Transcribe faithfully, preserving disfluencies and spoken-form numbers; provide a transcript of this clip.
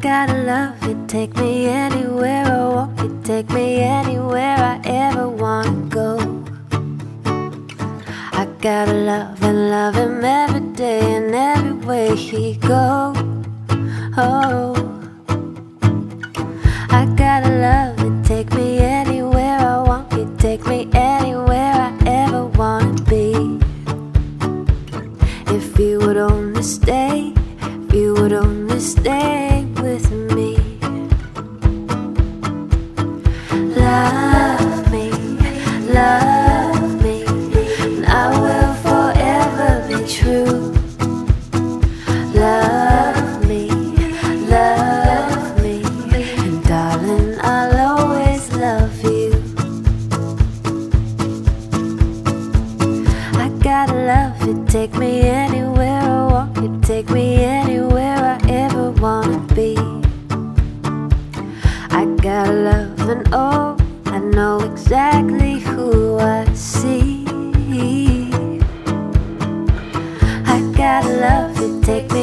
gotta love you, take me anywhere I want you, take me anywhere I ever wanna go. I gotta love and love him every day and every way he goes. Oh, I gotta love you, take me anywhere I want you, take me anywhere I ever wanna be. If you would only stay, if you would only stay with me. Love me, love me, and I will forever be true. Love me, love me, and darling, I'll always love you. I gotta love you, take me anywhere I want you, take me anywhere I ever wanna be. I gotta love and oh, I know exactly who I see. I gotta love you, take me